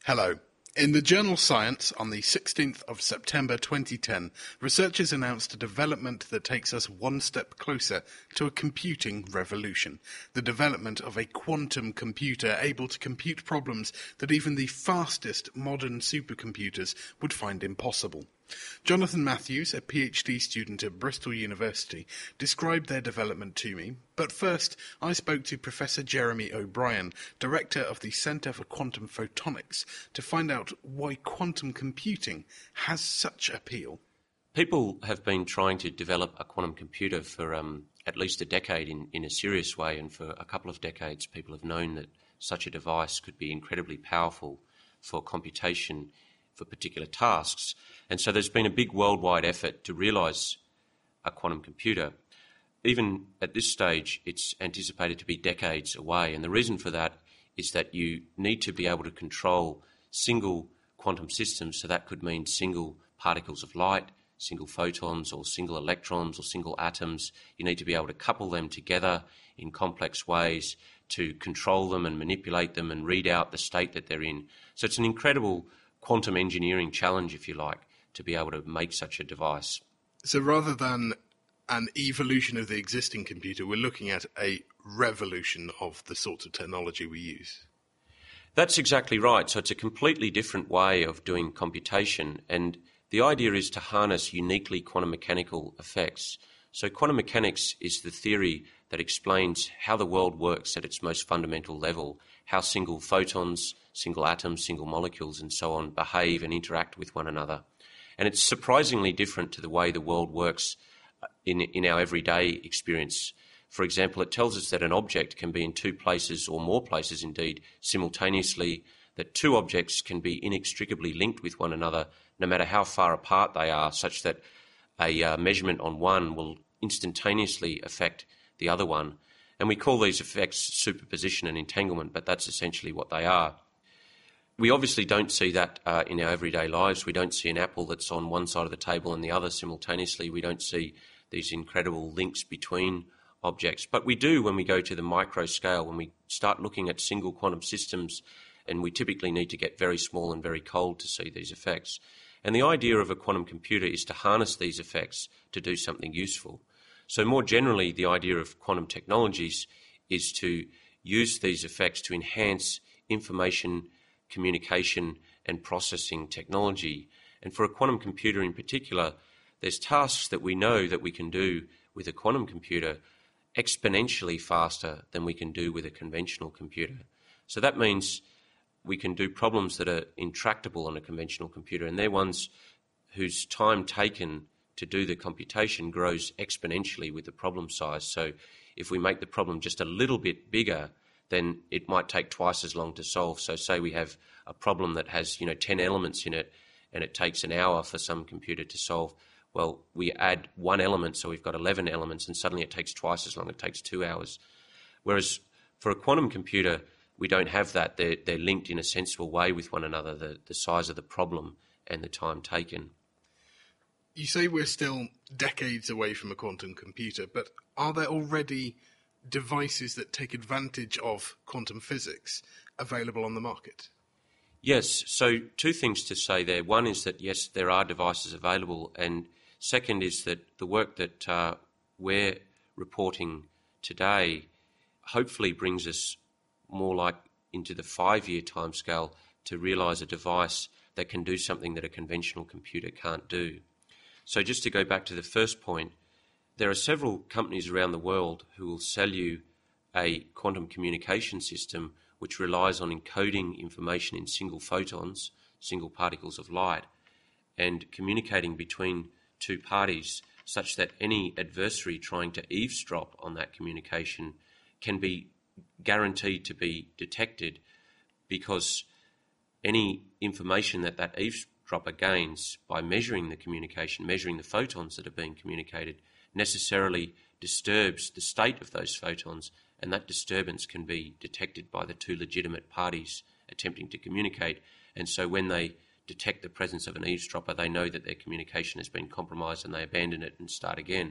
Hello. In the journal Science on the 16th of September 2010, researchers announced a development that takes us one step closer to a computing revolution, the development of a quantum computer able to compute problems that even the fastest modern supercomputers would find impossible. Jonathan Matthews, a PhD student at Bristol University, described their development to me, but first I spoke to Professor Jeremy O'Brien, Director of the Centre for Quantum Photonics, to find out why quantum computing has such appeal. People have been trying to develop a quantum computer for at least a decade in a serious way, and for a couple of decades people have known that such a device could be incredibly powerful for computation for particular tasks. And so there's been a big worldwide effort to realise a quantum computer. Even at this stage, it's anticipated to be decades away. And the reason for that is that you need to be able to control single quantum systems. So that could mean single particles of light, single photons, or single electrons, or single atoms. You need to be able to couple them together in complex ways to control them and manipulate them and read out the state that they're in. So it's an incredible quantum engineering challenge, if you like, to be able to make such a device. So rather than an evolution of the existing computer, we're looking at a revolution of the sorts of technology we use. That's exactly right. So it's a completely different way of doing computation, and the idea is to harness uniquely quantum mechanical effects. So quantum mechanics is the theory that explains how the world works at its most fundamental level, how single photons, single atoms, single molecules and so on behave and interact with one another. And it's surprisingly different to the way the world works in our everyday experience. For example, it tells us that an object can be in two places, or more places indeed, simultaneously, that two objects can be inextricably linked with one another no matter how far apart they are, such that a measurement on one will instantaneously affect the other one. And we call these effects superposition and entanglement, but that's essentially what they are. We obviously don't see that in our everyday lives. We don't see an apple that's on one side of the table and the other simultaneously. We don't see these incredible links between objects. But we do when we go to the micro scale, when we start looking at single quantum systems, and we typically need to get very small and very cold to see these effects. And the idea of a quantum computer is to harness these effects to do something useful. So more generally, the idea of quantum technologies is to use these effects to enhance information, communication and processing technology. And for a quantum computer in particular, there's tasks that we know that we can do with a quantum computer exponentially faster than we can do with a conventional computer. So that means we can do problems that are intractable on a conventional computer, and they're ones whose time taken to do the computation grows exponentially with the problem size. So if we make the problem just a little bit bigger, then it might take twice as long to solve. So say we have a problem that has 10 elements in it, and it takes an hour for some computer to solve. Well, we add one element, so we've got 11 elements, and suddenly it takes twice as long. It takes 2 hours. Whereas for a quantum computer, we don't have that. They're linked in a sensible way with one another, the size of the problem and the time taken. You say we're still decades away from a quantum computer, but are there already devices that take advantage of quantum physics available on the market? Yes, so two things to say there. One is that, yes, there are devices available, and second is that the work that we're reporting today hopefully brings us more like into the 5-year timescale to realise a device that can do something that a conventional computer can't do. So just to go back to the first point, there are several companies around the world who will sell you a quantum communication system which relies on encoding information in single photons, single particles of light, and communicating between two parties such that any adversary trying to eavesdrop on that communication can be guaranteed to be detected, because any information that eavesdropper gains by measuring the communication, measuring the photons that are being communicated, necessarily disturbs the state of those photons, and that disturbance can be detected by the two legitimate parties attempting to communicate. And so when they detect the presence of an eavesdropper, they know that their communication has been compromised and they abandon it and start again.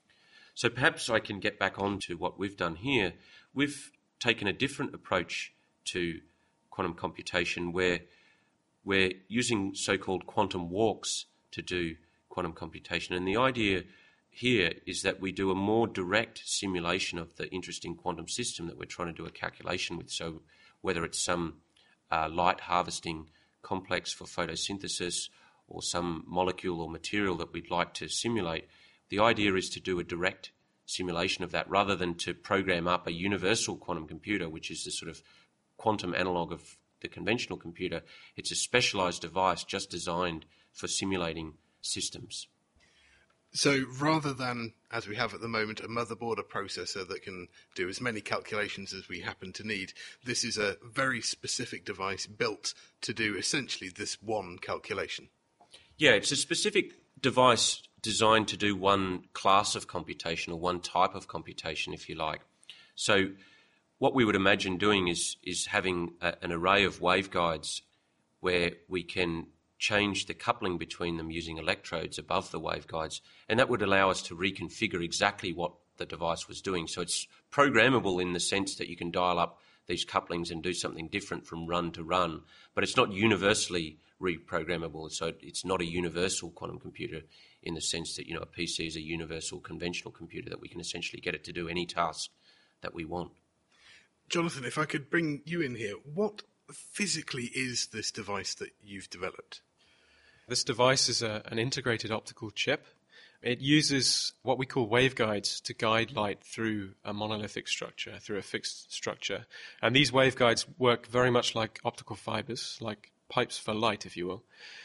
So perhaps I can get back on to what we've done here. We've taken a different approach to quantum computation, where we're using so-called quantum walks to do quantum computation. And the idea here is that we do a more direct simulation of the interesting quantum system that we're trying to do a calculation with. So whether it's some light harvesting complex for photosynthesis or some molecule or material that we'd like to simulate, the idea is to do a direct simulation of that rather than to program up a universal quantum computer, which is the sort of quantum analog of the conventional computer. It's a specialized device just designed for simulating systems. So rather than, as we have at the moment, a motherboard, a processor that can do as many calculations as we happen to need, this is a very specific device built to do essentially this one calculation. Yeah, it's a specific device designed to do one class of computation or one type of computation, if you like. So what we would imagine doing is having an array of waveguides where we can change the coupling between them using electrodes above the waveguides, and that would allow us to reconfigure exactly what the device was doing. So it's programmable in the sense that you can dial up these couplings and do something different from run to run, but it's not universally reprogrammable. So it's not a universal quantum computer in the sense that, a PC is a universal conventional computer that we can essentially get it to do any task that we want. Jonathan, if I could bring you in here, what physically is this device that you've developed? This device is an integrated optical chip. It uses what we call waveguides to guide light through a monolithic structure, through a fixed structure. And these waveguides work very much like optical fibers, like pipes for light, if you will.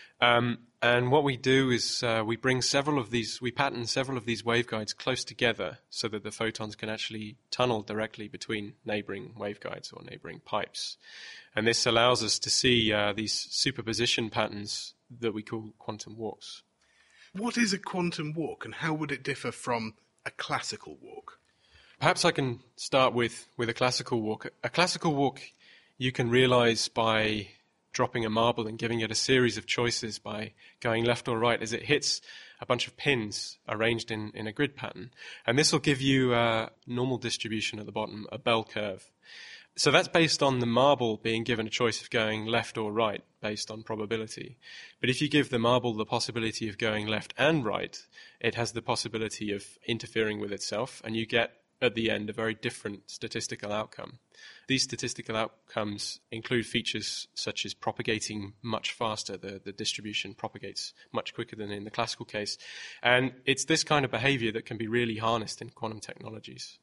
And what we do is we pattern several of these waveguides close together so that the photons can actually tunnel directly between neighboring waveguides or neighboring pipes. And this allows us to see these superposition patterns that we call quantum walks. What is a quantum walk, and how would it differ from a classical walk? Perhaps I can start with a classical walk. A classical walk you can realize by dropping a marble and giving it a series of choices by going left or right as it hits a bunch of pins arranged in a grid pattern. And this will give you a normal distribution at the bottom, a bell curve. So that's based on the marble being given a choice of going left or right based on probability. But if you give the marble the possibility of going left and right, it has the possibility of interfering with itself, and you get at the end a very different statistical outcome. These statistical outcomes include features such as propagating much faster. The distribution propagates much quicker than in the classical case. And it's this kind of behavior that can be really harnessed in quantum technologies.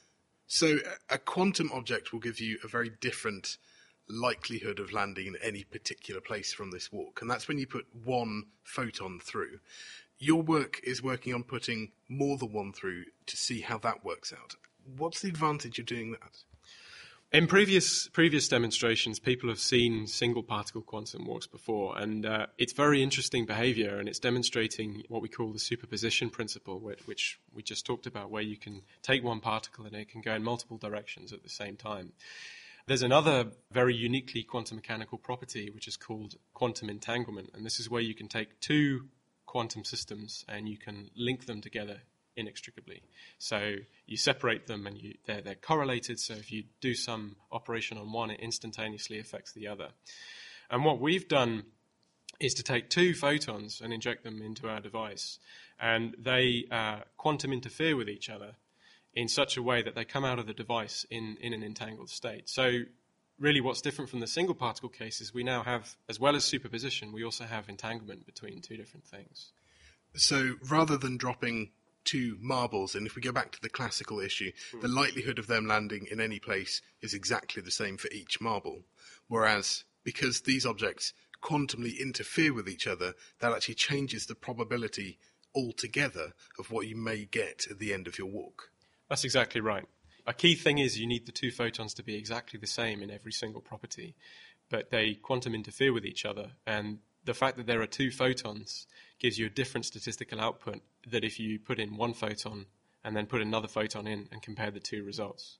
So a quantum object will give you a very different likelihood of landing in any particular place from this walk, and that's when you put one photon through. Your work is working on putting more than one through to see how that works out. What's the advantage of doing that? In previous demonstrations, people have seen single particle quantum walks before, and it's very interesting behavior, and it's demonstrating what we call the superposition principle, which we just talked about, where you can take one particle and it can go in multiple directions at the same time. There's another very uniquely quantum mechanical property, which is called quantum entanglement, and this is where you can take two quantum systems and you can link them together inextricably. So you separate them and they're correlated, so if you do some operation on one, it instantaneously affects the other. And what we've done is to take two photons and inject them into our device, and they quantum interfere with each other in such a way that they come out of the device in an entangled state. So really what's different from the single particle case is we now have, as well as superposition, we also have entanglement between two different things. So rather than dropping two marbles, and if we go back to the classical issue, the likelihood of them landing in any place is exactly the same for each marble. Whereas, because these objects quantumly interfere with each other, that actually changes the probability altogether of what you may get at the end of your walk. That's exactly right. A key thing is you need the two photons to be exactly the same in every single property, but they quantum interfere with each other, and the fact that there are two photons gives you a different statistical output that if you put in one photon and then put another photon in and compare the two results.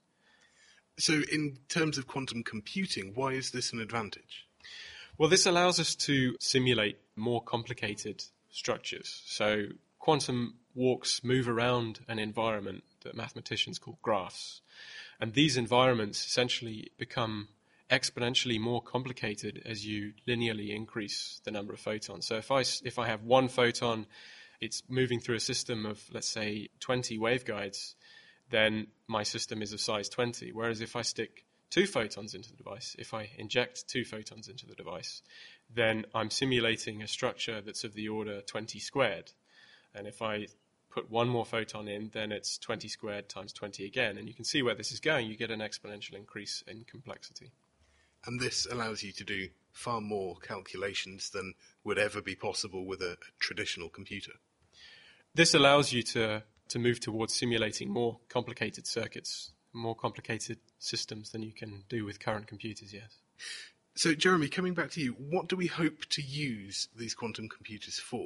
So in terms of quantum computing, why is this an advantage? Well, this allows us to simulate more complicated structures. So quantum walks move around an environment that mathematicians call graphs. And these environments essentially become exponentially more complicated as you linearly increase the number of photons. So if I have one photon, it's moving through a system of, let's say, 20 waveguides, then my system is of size 20. Whereas if I stick 2 photons into the device, if I inject 2 photons into the device, then I'm simulating a structure that's of the order 20 squared. And if I put one more photon in, then it's 20 squared times 20 again. And you can see where this is going. You get an exponential increase in complexity. And this allows you to do far more calculations than would ever be possible with a traditional computer. This allows you to move towards simulating more complicated circuits, more complicated systems than you can do with current computers, yes. So, Jeremy, coming back to you, what do we hope to use these quantum computers for?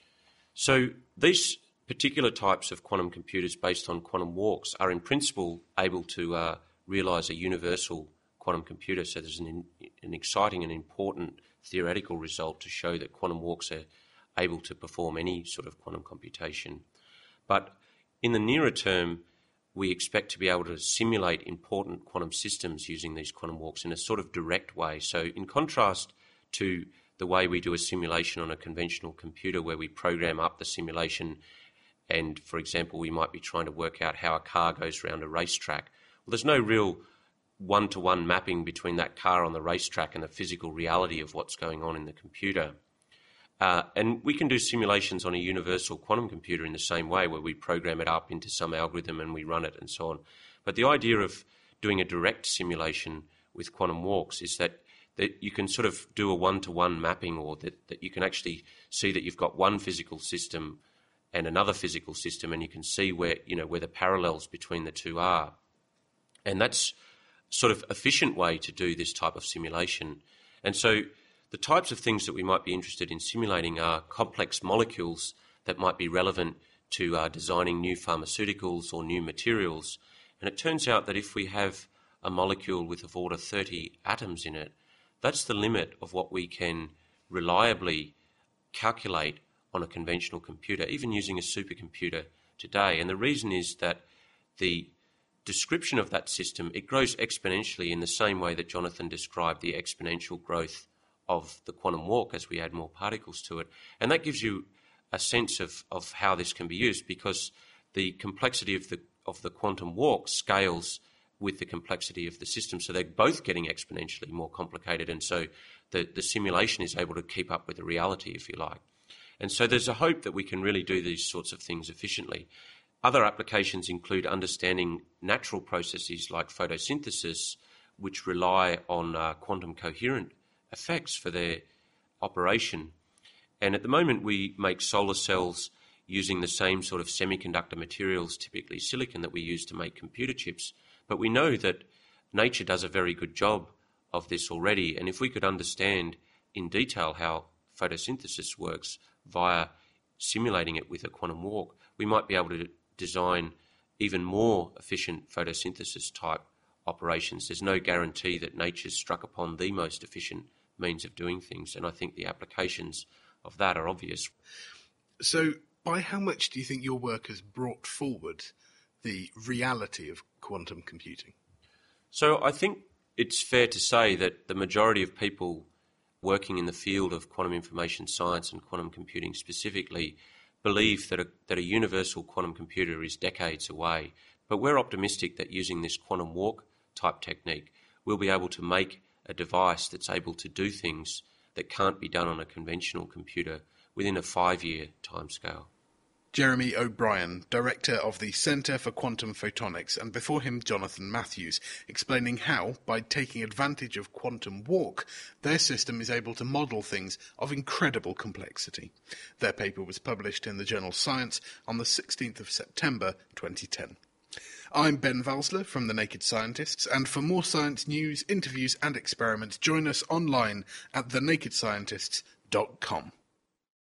So these particular types of quantum computers based on quantum walks are in principle able to realise a universal quantum computer. So there's an exciting and important theoretical result to show that quantum walks are able to perform any sort of quantum computation. But in the nearer term, we expect to be able to simulate important quantum systems using these quantum walks in a sort of direct way. So in contrast to the way we do a simulation on a conventional computer where we program up the simulation and, for example, we might be trying to work out how a car goes around a racetrack. Well, there's no real one-to-one mapping between that car on the racetrack and the physical reality of what's going on in the computer. And we can do simulations on a universal quantum computer in the same way, where we program it up into some algorithm and we run it and so on. But the idea of doing a direct simulation with quantum walks is that you can sort of do a one-to-one mapping, or that you can actually see that you've got one physical system and another physical system, and you can see where the parallels between the two are. And that's sort of efficient way to do this type of simulation. And so the types of things that we might be interested in simulating are complex molecules that might be relevant to designing new pharmaceuticals or new materials. And it turns out that if we have a molecule with of order 30 atoms in it, that's the limit of what we can reliably calculate on a conventional computer, even using a supercomputer today. And the reason is that the description of that system, it grows exponentially in the same way that Jonathan described the exponential growth of the quantum walk as we add more particles to it. And that gives you a sense of how this can be used, because the complexity of the quantum walk scales with the complexity of the system. So they're both getting exponentially more complicated, and so the simulation is able to keep up with the reality, if you like. And so there's a hope that we can really do these sorts of things efficiently. Other applications include understanding natural processes like photosynthesis, which rely on quantum coherent effects for their operation. And at the moment we make solar cells using the same sort of semiconductor materials, typically silicon, that we use to make computer chips. But we know that nature does a very good job of this already. And if we could understand in detail how photosynthesis works via simulating it with a quantum walk, we might be able to design even more efficient photosynthesis type operations. There's no guarantee that nature's struck upon the most efficient means of doing things, and I think the applications of that are obvious. So by how much do you think your work has brought forward the reality of quantum computing? So I think it's fair to say that the majority of people working in the field of quantum information science and quantum computing specifically believe that a universal quantum computer is decades away. But we're optimistic that using this quantum walk type technique, we'll be able to make a device that's able to do things that can't be done on a conventional computer within a 5-year timescale. Jeremy O'Brien, Director of the Centre for Quantum Photonics, and before him Jonathan Matthews, explaining how, by taking advantage of quantum walk, their system is able to model things of incredible complexity. Their paper was published in the journal Science on the 16th of September 2010. I'm Ben Valsler from The Naked Scientists, and for more science news, interviews and experiments, join us online at thenakedscientists.com.